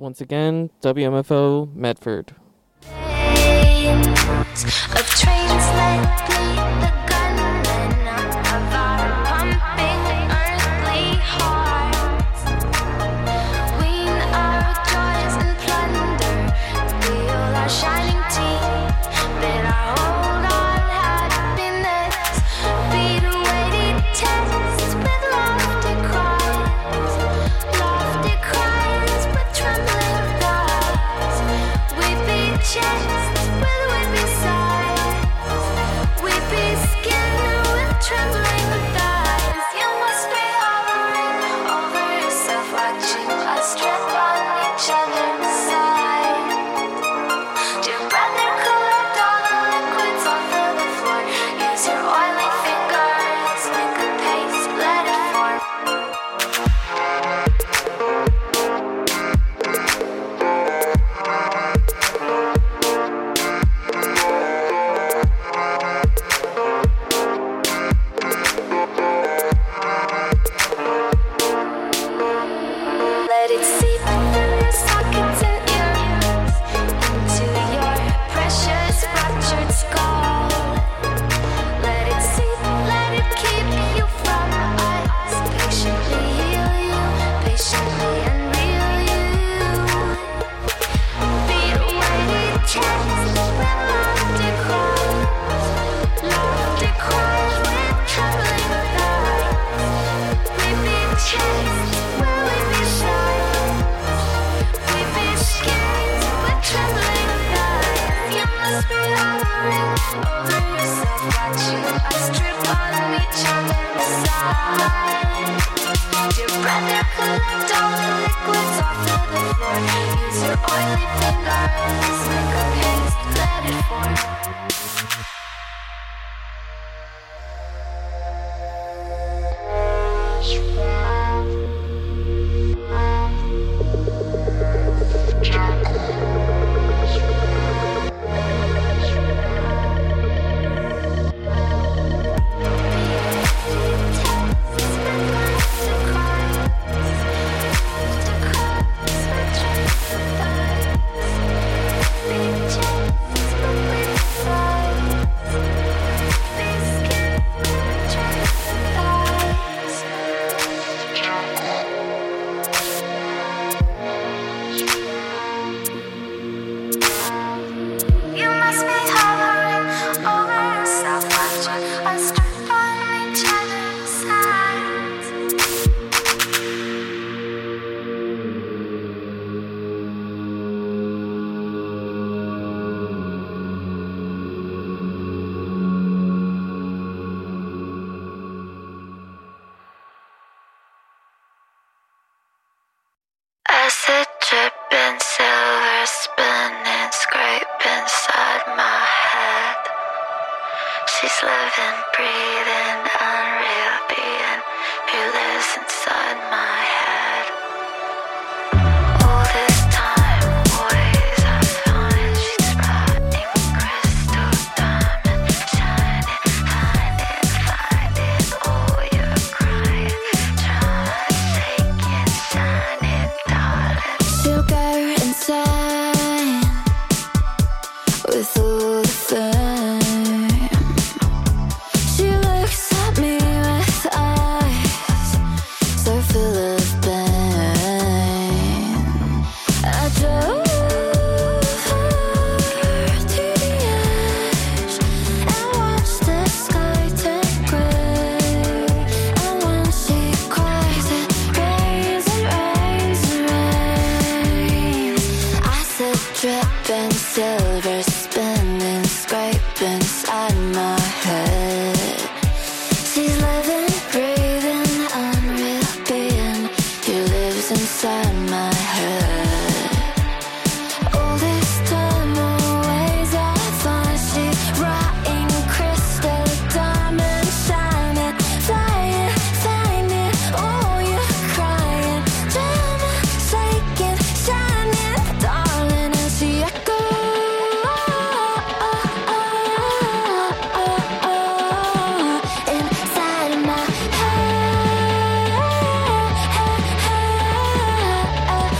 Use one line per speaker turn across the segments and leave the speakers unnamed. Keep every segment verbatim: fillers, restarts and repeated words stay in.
once again, W M F O Medford.
Of trains let bleed the gunmen of our pumping earthly hearts. Wean our joys and plunder, feel our shining teeth, bid our hold on happiness, beat a weighty test with lofty cries, lofty cries with trembling thighs, weepy chests with weepy sighs, weepy skin with trembling thighs. You must be hovering over yourself, watching us trip on each other's side. Dear brother, collect all the liquids off of the floor. Use your oily fingers, make a paste, let it form. Let it seep through your sockets and ears into your precious fractured skull. Let it seep, let it keep you from us. Patiently heal you, patiently unreal you. Beat away the chest with lofty cries, lofty cries with trembling thighs. Weepy chests where weepy sighs, weepy skins with trembling thighs. You must be hovering over yourself, watching us trip on each other's side. Dear brother, collect all the liquids off of the floor. Use your oily fingers, make a paste, let it form. You must be hovering over yourself, watching us trip on each other's sides. Acid dripping, silver spinning, scrape inside my head. She's living, breathing, unreal being who lives inside my head. All this time, always I find she's rotting crystal diamond, shining, hiding, finding all your crying, trauma shaking, shining, darling. She'll go insane with all the fame. She looks at me with eyes so full of pain. I drove her to the edge and watched the sky turn grey. And when she cries, it rains and rains and rains. Acid dripping, silver spinning, scrape inside my head. She's living, breathing, unreal being who lives inside my head. All this time, always I find she's rotting crystal diamond, shining, flying, finding all your crying, drama shaking, shining, darling, and she echoes inside my head.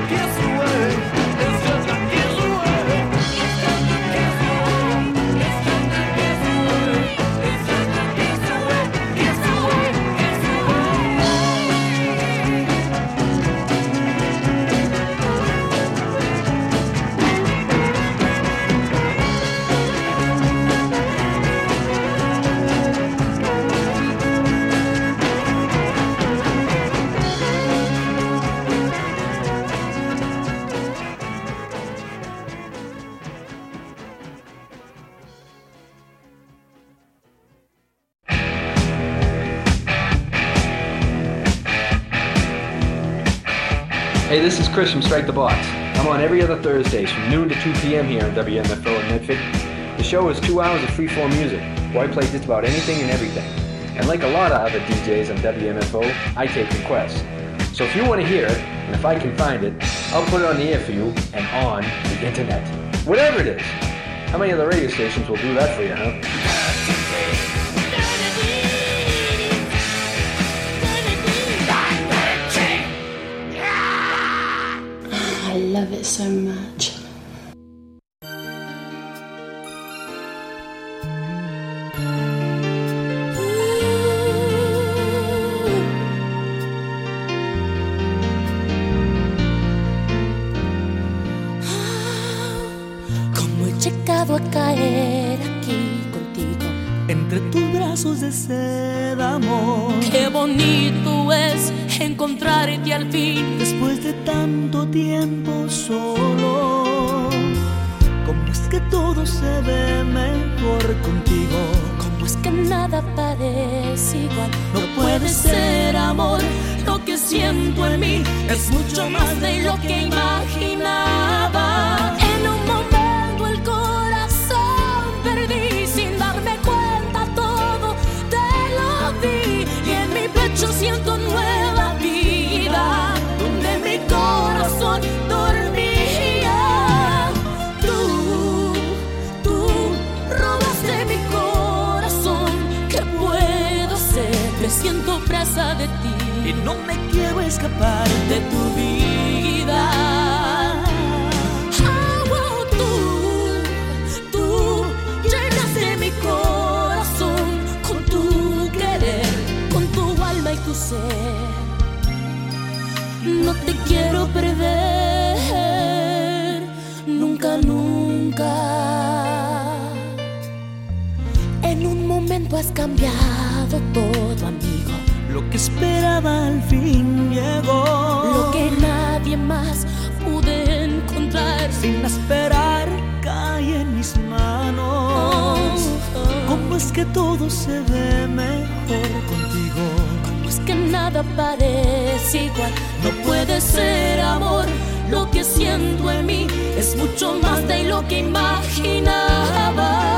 Hey, this is Chris from Strike the Box. I'm on every other Thursdays from noon to two p.m. here on W M F O in Medford. The show is two hours of free-form music, where I play just about anything and everything. And like a lot of other D Js on W M F O, I take requests. So if you want to hear it, and if I can find it, I'll put it on the air for you and on the internet. Whatever it is. How many other radio stations will do that for you, huh?
I love it so much.
Como he llegado a caer aquí contigo,
entre tus brazos de seda, amor.
qué bonito es encontrarte al fin.
Después de tanto tiempo solo, ¿cómo es que todo se ve mejor contigo?
Como es que nada parece igual.
No puede ser, amor,
lo que siento en mí es mucho más de lo que imaginaba. En un momento el corazón perdí, sin darme cuenta todo te lo di. Y en mi pecho siento nueva vida, donde mi corazón dormía. Tú, tú robaste mi corazón. ¿Qué puedo hacer? Me siento presa de ti
y no me quiero escapar
de tu vida. Oh, tú, tú llenaste mi corazón con tu querer, con tu alma y tu ser. No te quiero perder, nunca, nunca. En un momento has cambiado todo, amigo.
Lo que esperaba al fin llegó,
lo que nadie más pude encontrar.
Sin esperar cae en mis manos.
Oh, oh.
¿Cómo es que todo se ve mejor contigo?
¿Cómo es que nada parece igual? No puede ser, amor, lo que siento en mí es mucho más de lo que imaginaba.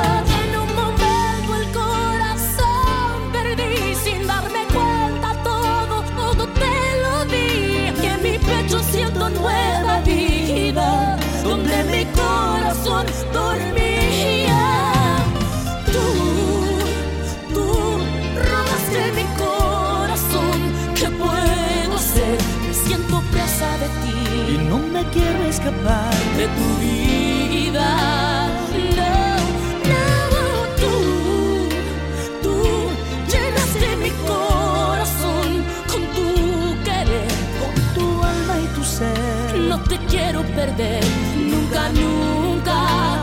Siento nueva vida, donde mi corazón dormía. Tú, tú robaste mi corazón. ¿Qué puedo hacer? Me siento presa de ti
y no me quiero escapar
de tu vida. No, no, tú, tú llenaste mi corazón con tu querer, no te quiero perder, nunca, nunca.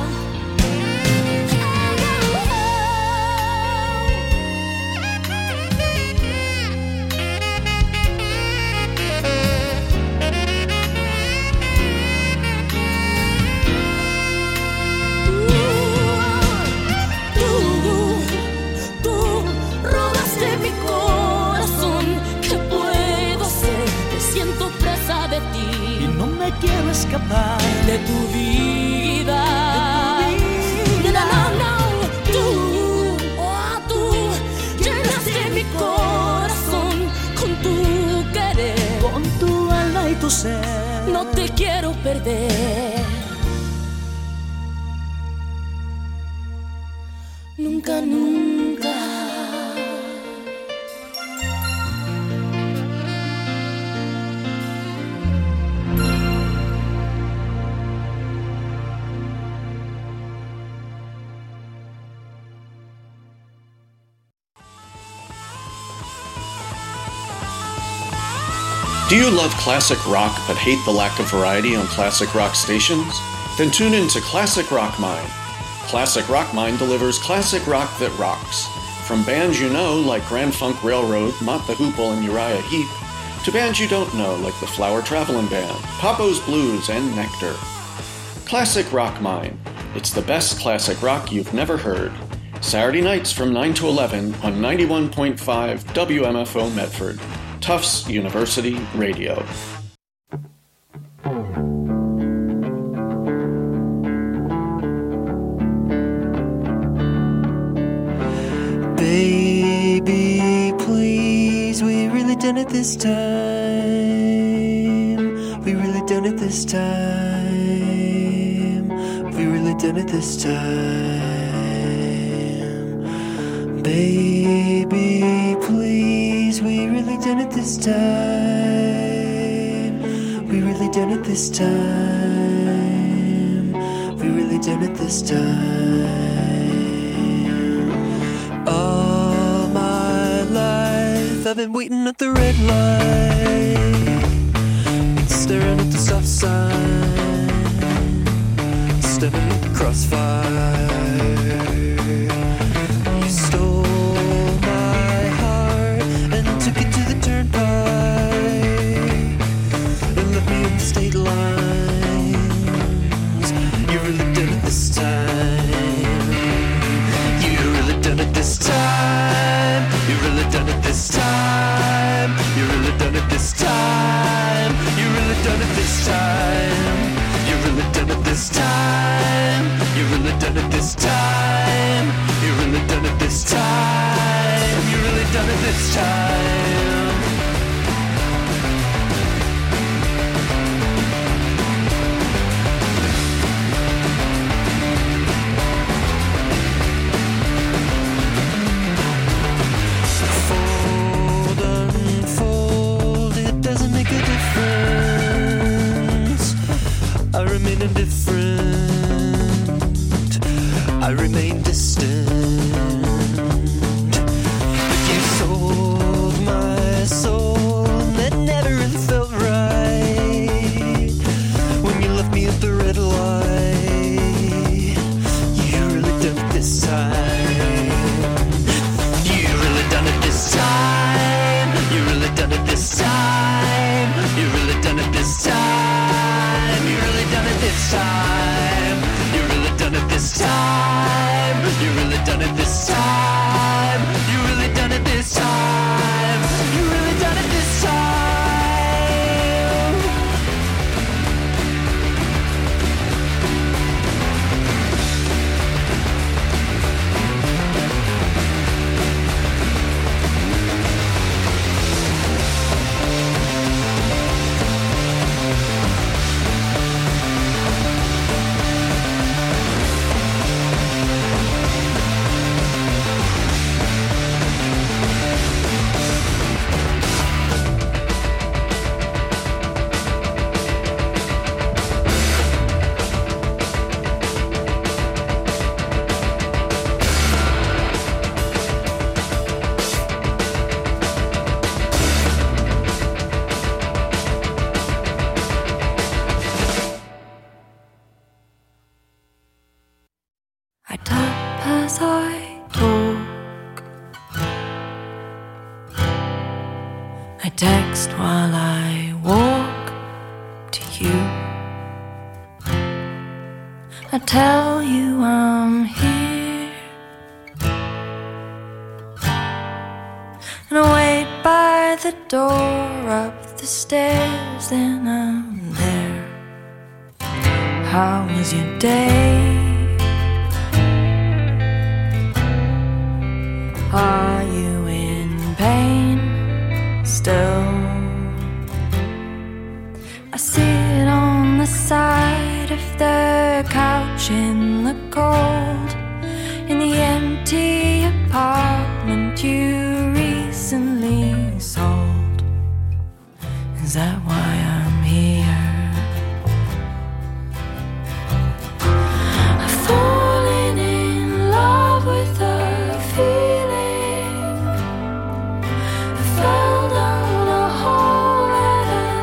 Tú, tú robaste mi corazón. ¿Qué puedo hacer? Me siento presa de ti.
No me quiero escapar
de tu vida.
De tu vida.
No, no, no. Tú, oh, tú llenaste mi corazón con tu querer,
con tu alma y tu ser.
No te quiero perder, nunca, nunca.
Do you love classic rock but hate the lack of variety on classic rock stations? Then tune in to Classic Rock Mine. Classic Rock Mine delivers classic rock that rocks. From bands you know like Grand Funk Railroad, Mott the Hoople, and Uriah Heep, to bands you don't know like the Flower Travelin' Band, Papo's Blues, and Nectar. Classic Rock Mine. It's the best classic rock you've never heard. Saturday nights from nine to eleven on ninety-one point five W M F O Medford, Tufts University Radio.
Baby, please, we really done it this time. We really done it this time. We really done it this time. Baby, please, we really done it this time. We really done it this time. We really done it this time. All my life I've been waiting at the red light, staring at the stop sign, staring at the crossfire. You stole my heart and took it to the turnpike and left me on the state lines. You really did it this time. You really done it this time. You really done it this time. You really done it this time. You really done it this time. You really done it this time. You really done it this time. You really done it this time. You really done it this time. Fold, unfold, it doesn't make a difference. I remain indifferent. I remain distant. But you sold my soul, and that never really felt right. When you left me at the red light, you really done it this time. You really done it this time. You really done it this time. You really done it this time. You really done it this time. You really done it this time. You really done it this time. You really done it this time. You really done it this time. I tap as I talk. I text while I walk to you. I tell you I'm here, and I wait by the door up the stairs, then I'm there. How was your day? Are you in pain still? I sit on the side of the couch in the cold, in the empty apartment you recently sold. Is that why I'm here? I've fallen in love with a feeling. I fell down a hole and I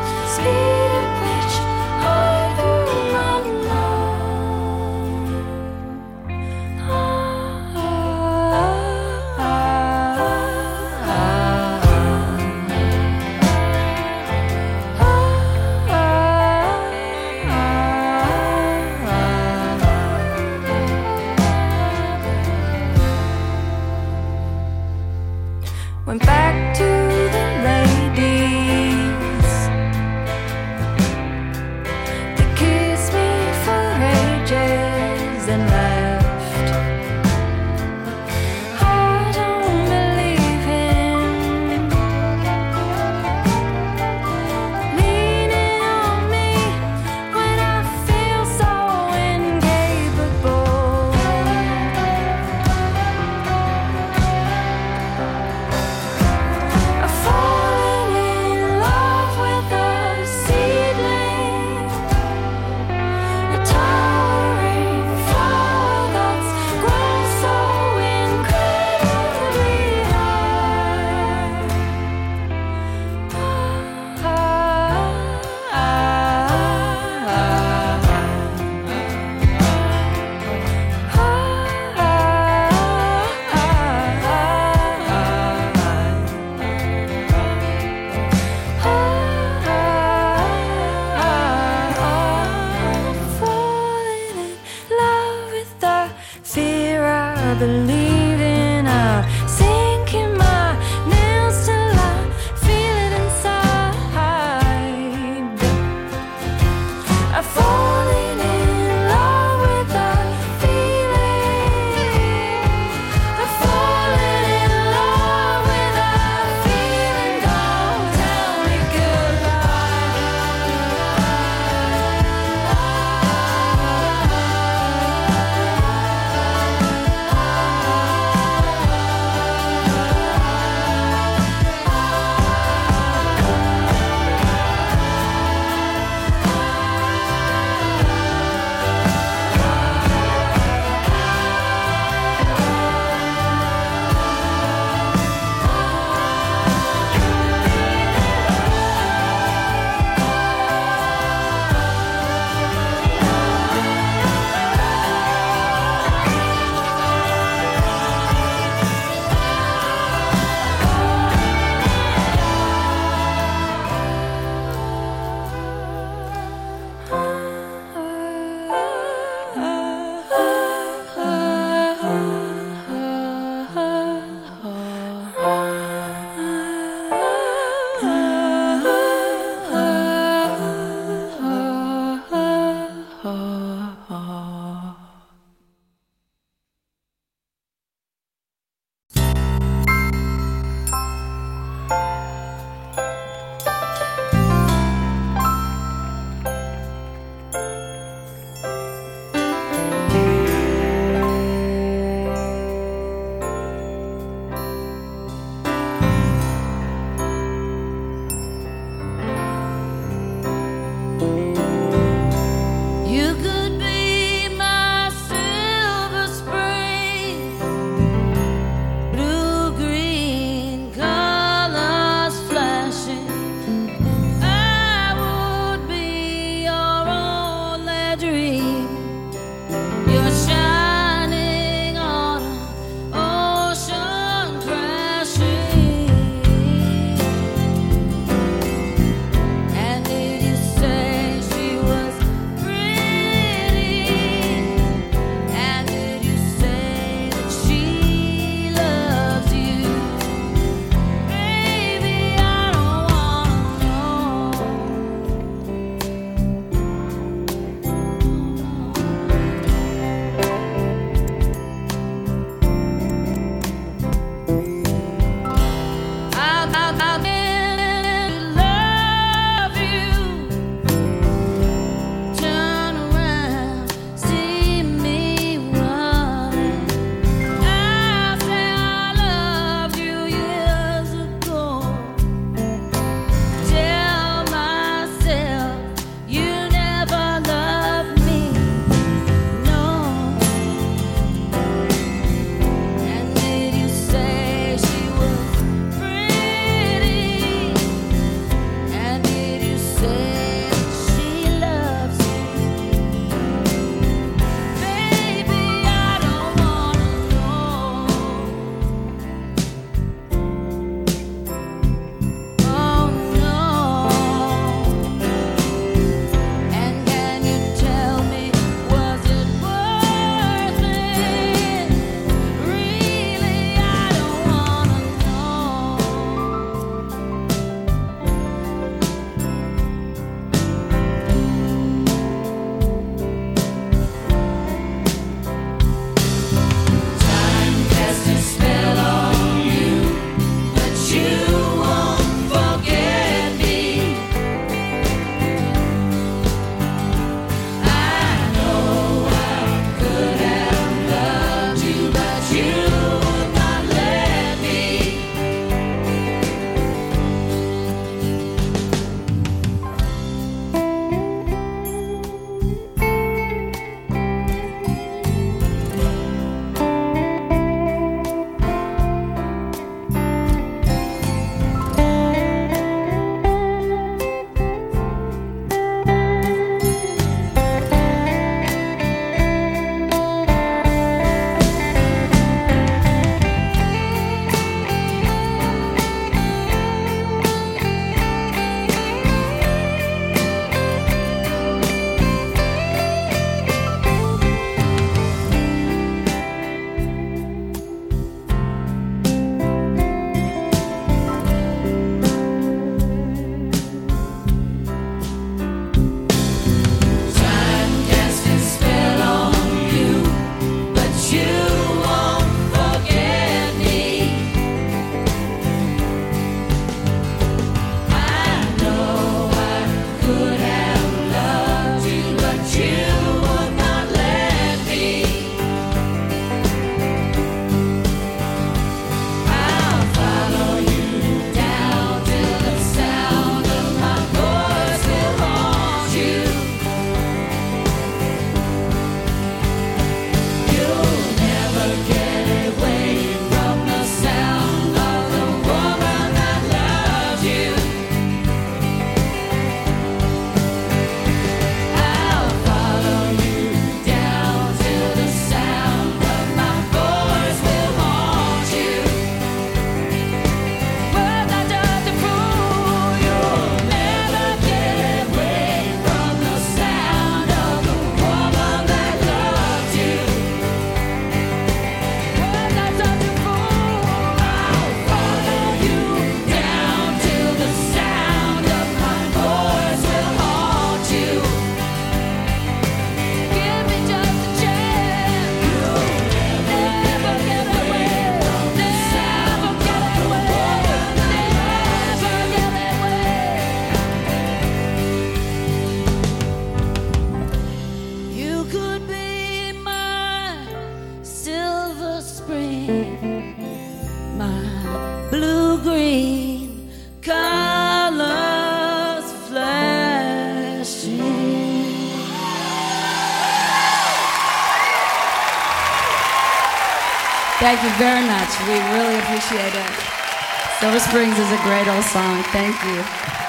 Thank you very much. We really appreciate it. Silver Springs is a great old song. Thank you.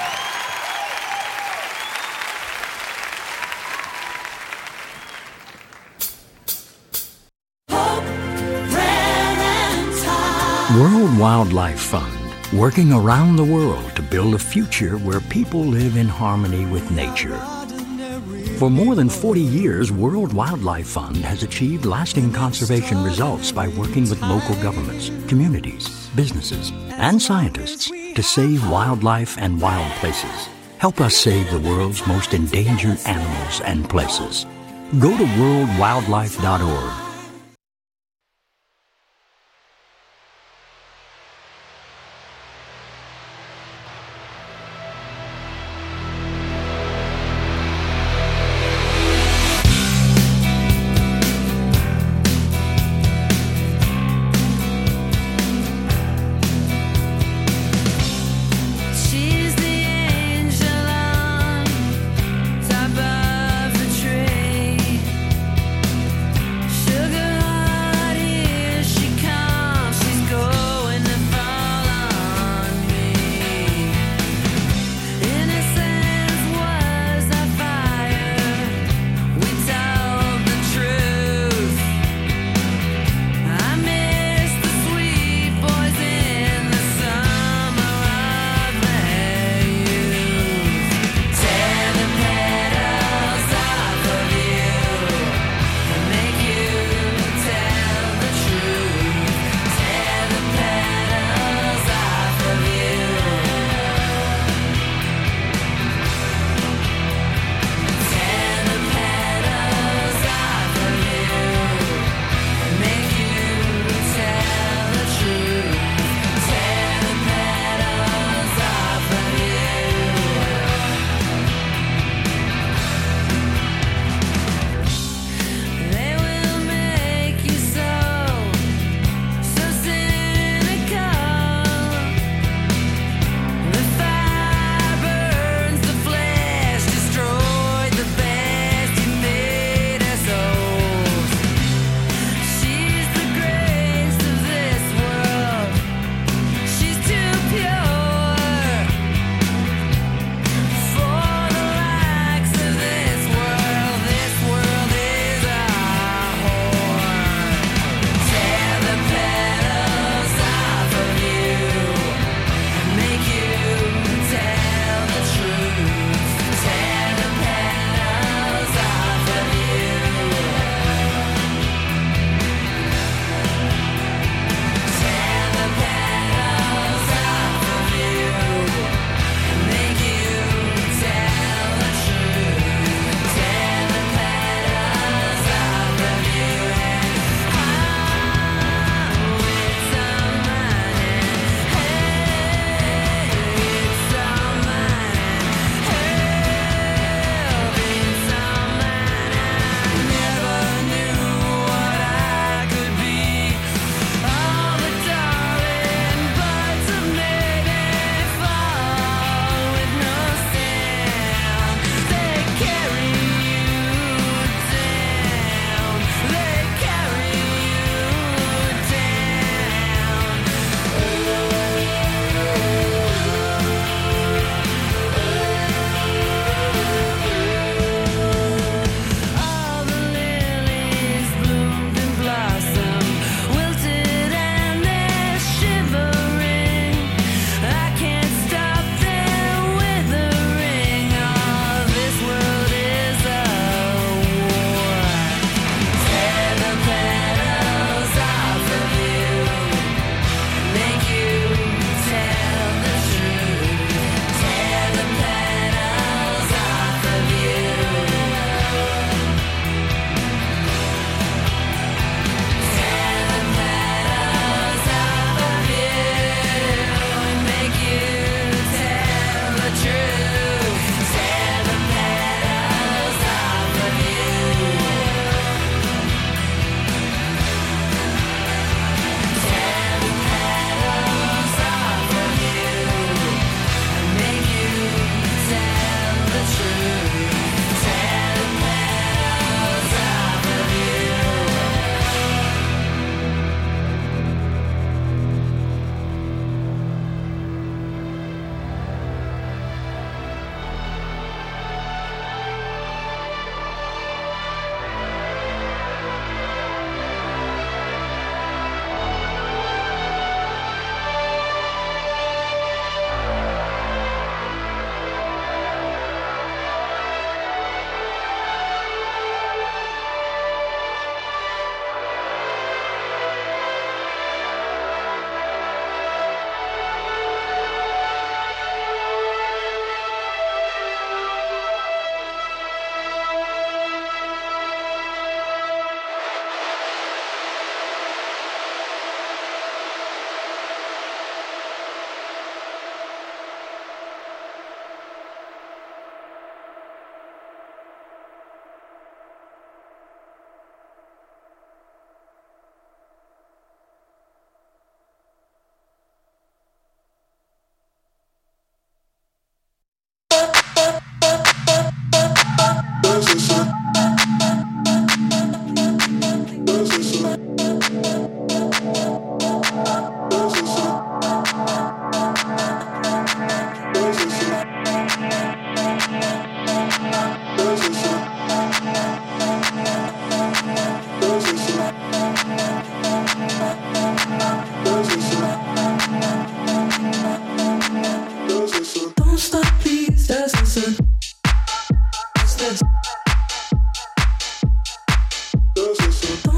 World Wildlife Fund, working around the world to build a future where people live in harmony with nature. For more than forty years, World Wildlife Fund has achieved lasting conservation results by working with local governments, communities, businesses, and scientists to save wildlife and wild places. Help us save the world's most endangered animals and places. Go to world wildlife dot org.
She's the angel on top of the tree. Should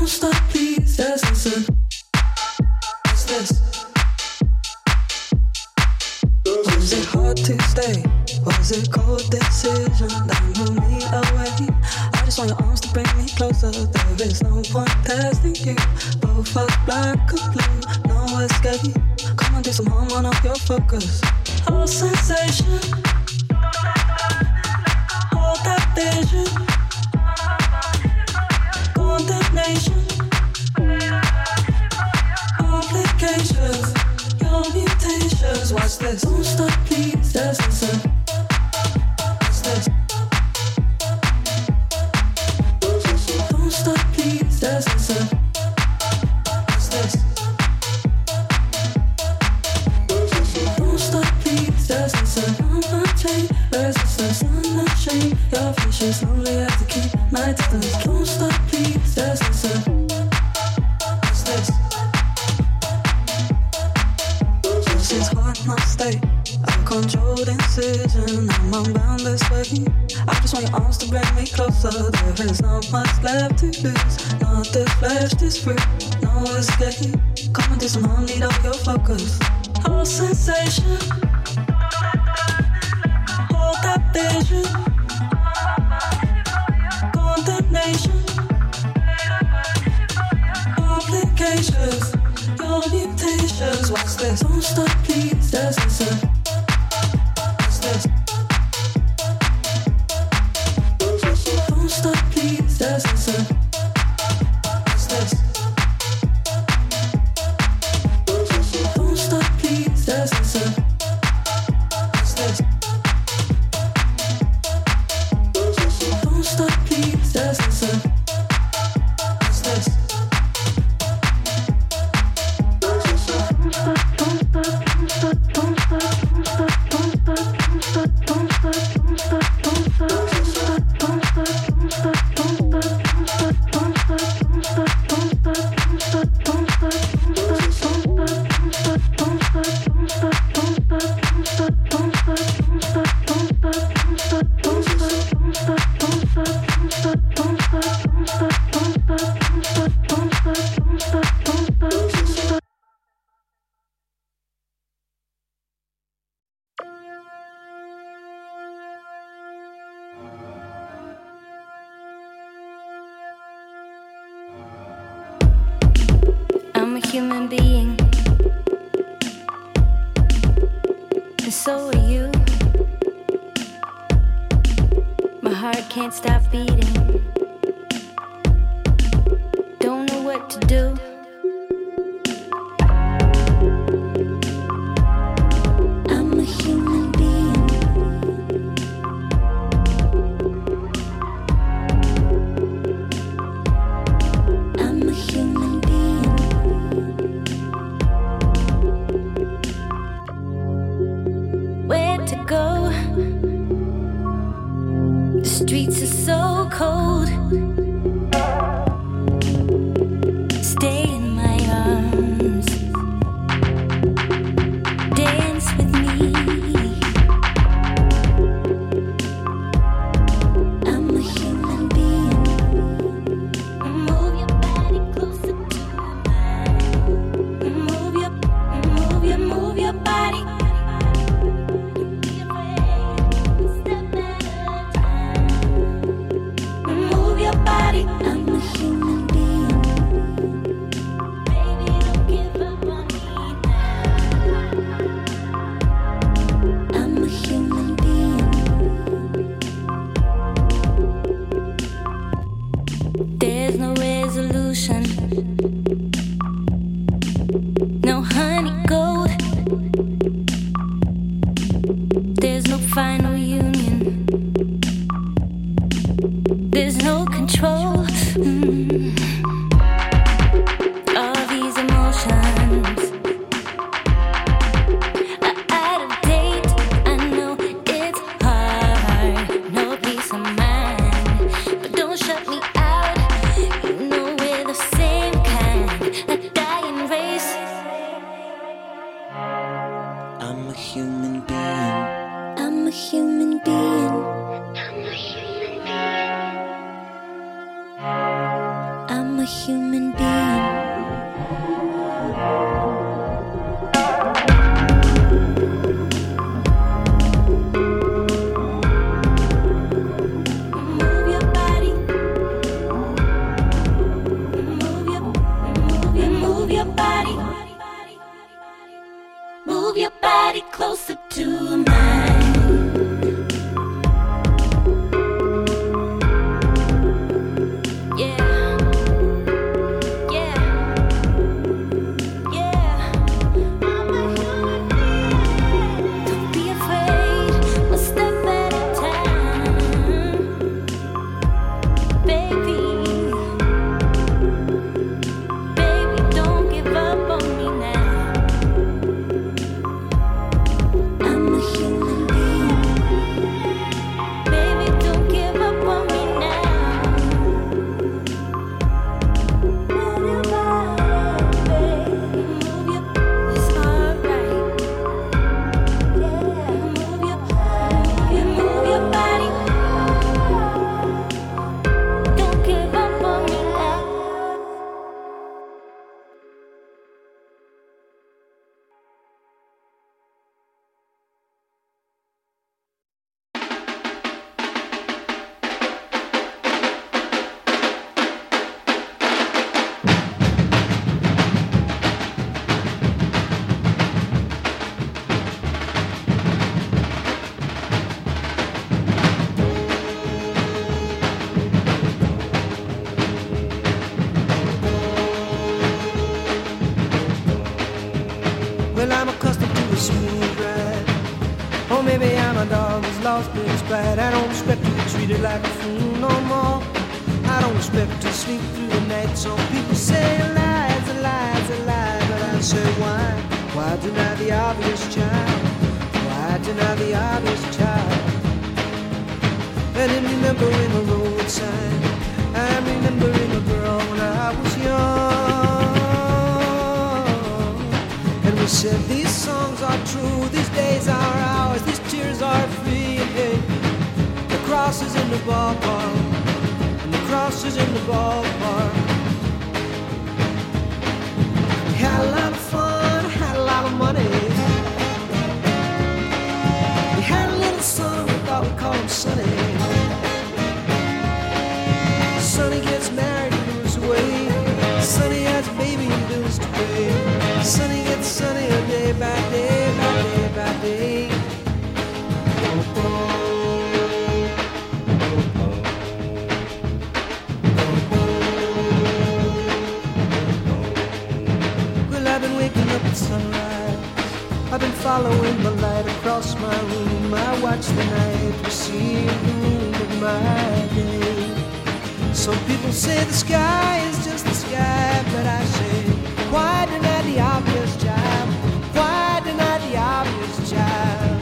Don't stop, please, just listen. What's this? Was it hard to stay? Was it cold decision that moved me away? I just want your arms to bring me closer. There is no point testing you. Both us black or blue, no escape. Come on, do some homework off your focus. Whole sensation, hold that vision. Condemnation, complications, your mutations. Watch this. Don't stop, please, just listen. Watch this. Don't stop, please, just listen. Watch this. Don't stop, please, just listen. I'm not chain, resistance, I'm not shame. Your vision slowly have to keep my distance. Don't stop, please, just listen. What's this? This is hard, not stay. Uncontrolled incision, I'm unbound this way. I just want your arms to bring me closer. There is not much left to lose. Not this flesh, this fruit, no escape. Come and do some harm, need all your focus. Whole sensation, hold that vision. Condemnation, complications, your mutations. Watch this. Don't stop, please, just listen. Watch this. Don't stop, please, just listen. Watch this. Don't stop, please, just listen. Watch this. Don't stop, please, just listen. Watch this.
I'm a human being, and so are you. My heart can't stop beating. Don't know what to do. I'm a human being. I'm a human being. Where to go? The streets are so cold. Stay in my arms. Dance with me. I'm a human being. Move your body closer to mine. Move your, move your, move your body. Don't be afraid. Step at a time. Move your body. I'm a human being. Baby, don't give up on me now. I'm a human being. There's no resolution, no honey gold. There's no final union. There's no control. Mm. All these emotions are out of date. I know it's hard, no peace of mind, but don't shut me out. You know we're the same kind, a dying race.
I'm a human being.
I'm a human being. I'm a
human being.
Closer to mine. Yeah, yeah, yeah. I'm a human being. Don't be afraid, a step at a time, baby. Baby, don't give up on me now.
Well, I'm accustomed to a smooth ride. Or maybe I'm a dog who's lost his pride. I don't expect to be treated like a fool no more. I don't expect to sleep through the night. Some people say lies, lies, lies, but I say why? Why deny the obvious child? Why deny the obvious child? And in remembering a road sign, I'm remembering a girl when I was young. We said these songs are true, these days are ours, these tears are free. And hey, the cross is in the ballpark, and the cross is in the ballpark. We had a lot of fun, had a lot of money. We had a little son, we thought we'd call him Sonny. Sonny gets married and moves away. Sonny has a baby and bills to pay. Sonny gets sunnier day by day, by day, by day. Oh, oh. Well, I've been waking up at sunrise. I've been following the light across my room. I watch the night receive the moon of my day. Some people say the sky is just the sky, but I say, why deny the obvious, child? Why deny the obvious, child?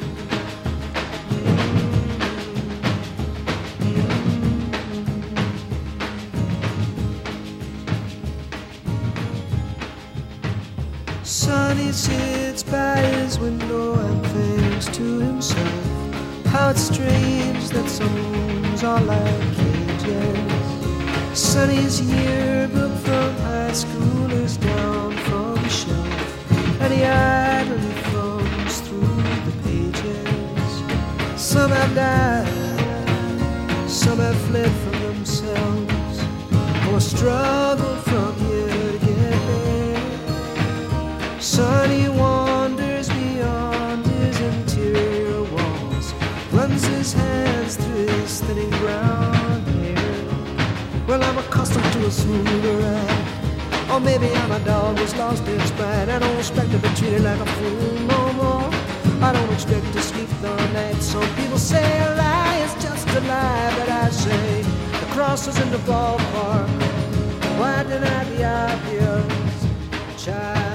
Sonny sits by his window and thinks to himself, how it's strange that some rooms are like cages. Sonny's yearbook from high school is down from the shelf, and he idly thumbs through the pages. Some have died, some have fled from themselves, or struggled from here to get there. Sonny wanders beyond his interior walls, runs his hands through his thinning brown hair. Well, I'm accustomed to a smoother ride. Or maybe I'm a dog who's lost its pride. I don't expect to be treated like a fool no more. I don't expect to sleep the night. Some people say a lie is just a lie, but I say the cross is in the ballpark. Why deny the obvious, child?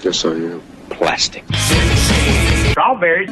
Guess I am.
Plastic.
Strawberries.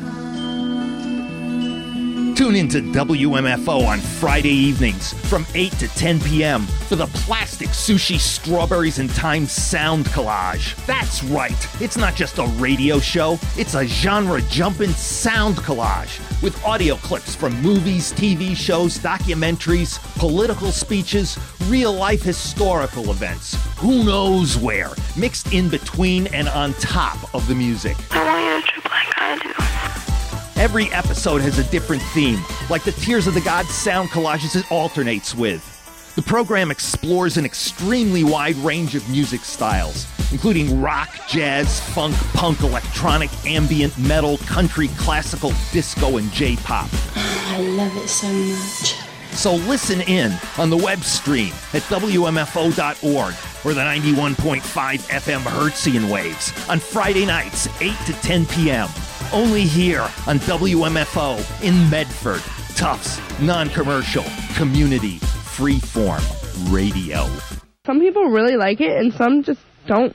Tune into W M F O on Friday evenings from eight to ten p.m. for the Plastic Sushi Strawberries and Time Sound Collage. That's right, it's not just a radio show, it's a genre-jumping sound collage with audio clips from movies, T V shows, documentaries, political speeches, real-life historical events, who knows where, mixed in between and on top of the music.
I want you to trip like I do.
Every episode has a different theme, like the Tears of the Gods sound collages it alternates with. The program explores an extremely wide range of music styles, including rock, jazz, funk, punk, electronic, ambient, metal, country, classical, disco, and J-pop.
I love it so much.
So listen in on the web stream at W M F O dot org or the ninety-one point five F M Hertzian waves on Friday nights, eight to ten p.m. Only here on W M F O in Medford. Tufts, non-commercial, community, freeform radio.
Some people really like it and some just don't.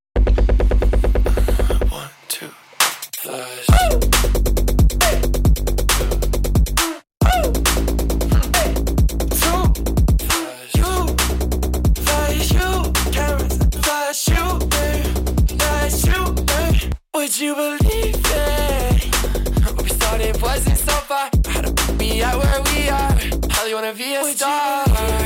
One, two, flash. Would you believe it? We started wasn't so far. How to be at where we are? How do you wanna be a Would star?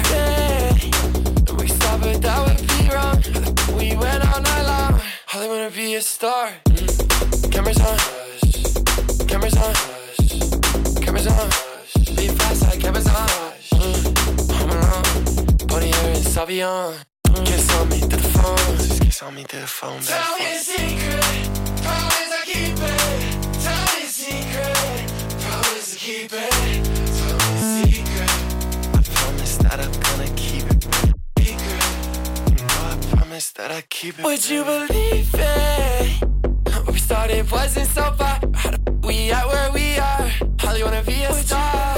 We stopped, but that would be wrong. We went all night long. How do you wanna be a star? Mm. Cameras on, cameras on, cameras on. Be fast like cameras on. Mm. Home alone, pony hair and Savion. Mm. Kiss on me through the phone. Just kiss on me through the phone. Tell me a secret. Promise I keep it. Tell me a secret. Promise I keep it. Tell me a secret. I promise that I'm gonna keep it. Secret. You know I promise that I keep it. Would you believe it? We started wasn't so far. How do we at where we are? How do you wanna be a Would star?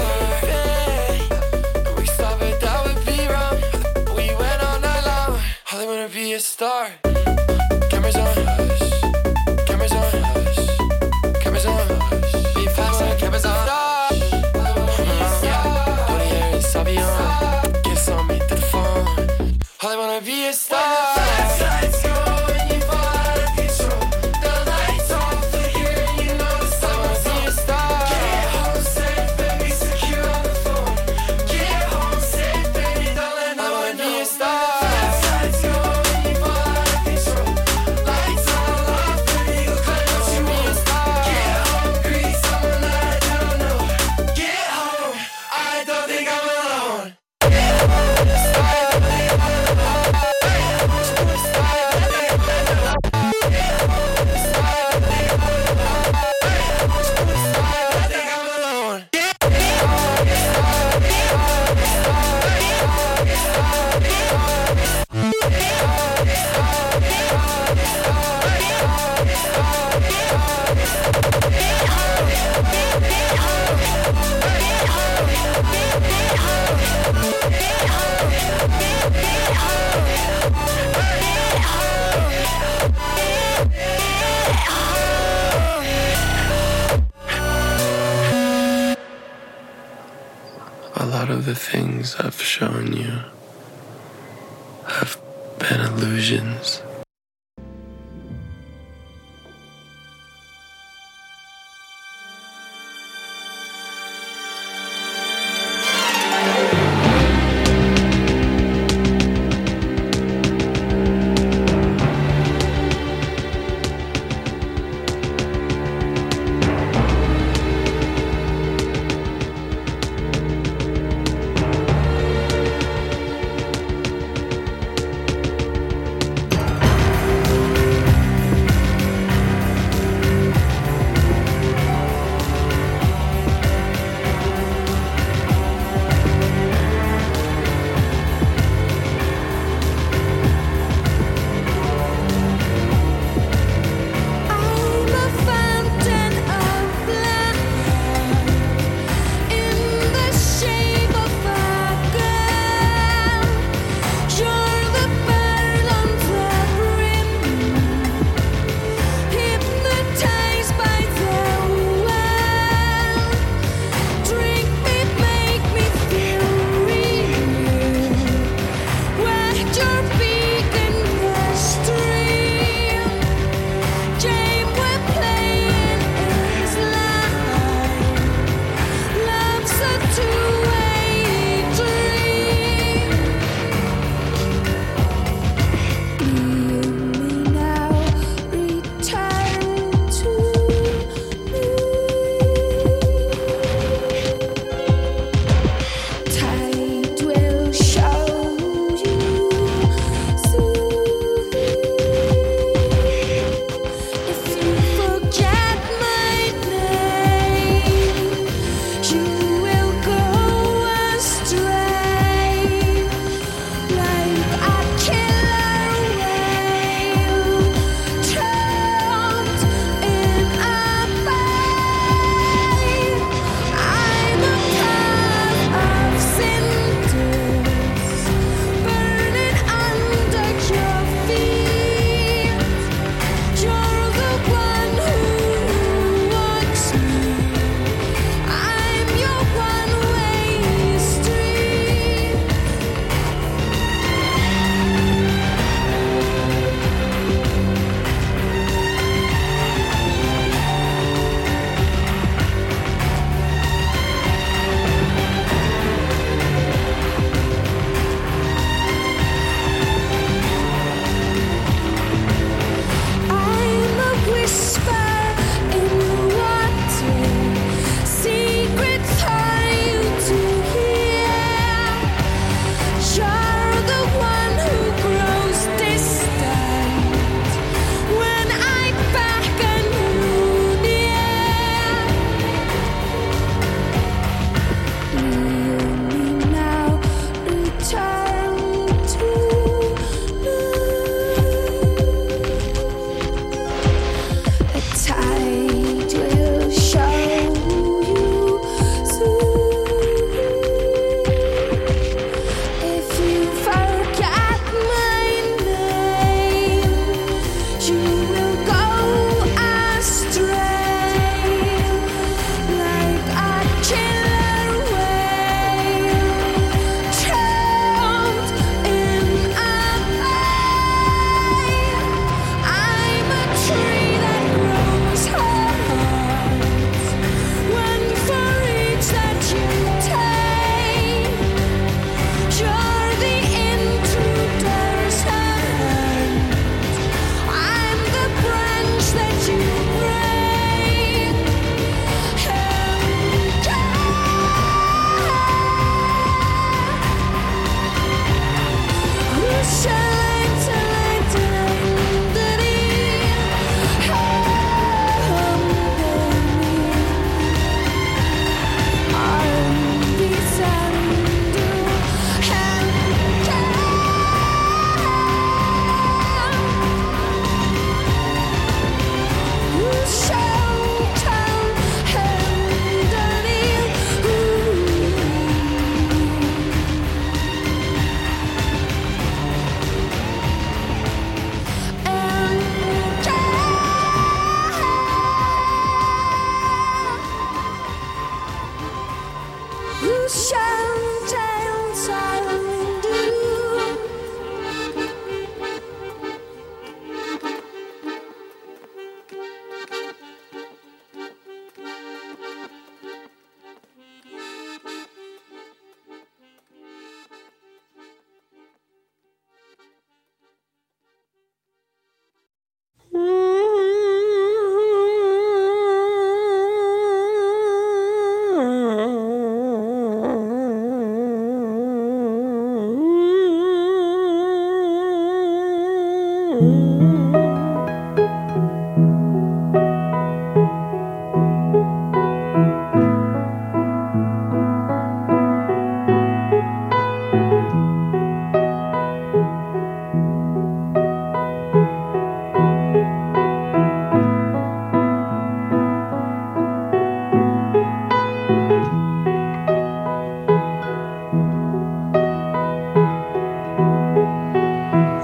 We stopped it, that would be wrong. We went all night long. How do you wanna be a star? Cameras on. Cameras on, cameras on, be fast like cameras on. Body hair and Savion, kiss on me through the phone. All I wanna be a star. Flashlights go and you fall out of control. The lights on flicker and you know the sun was be a star. Get home safe, baby, secure on the phone. Get home safe, baby, don't let no one be a star. Flashlights go and you fall out of control. Lights on. A lot of the things I've shown you have been illusions.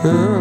Oh,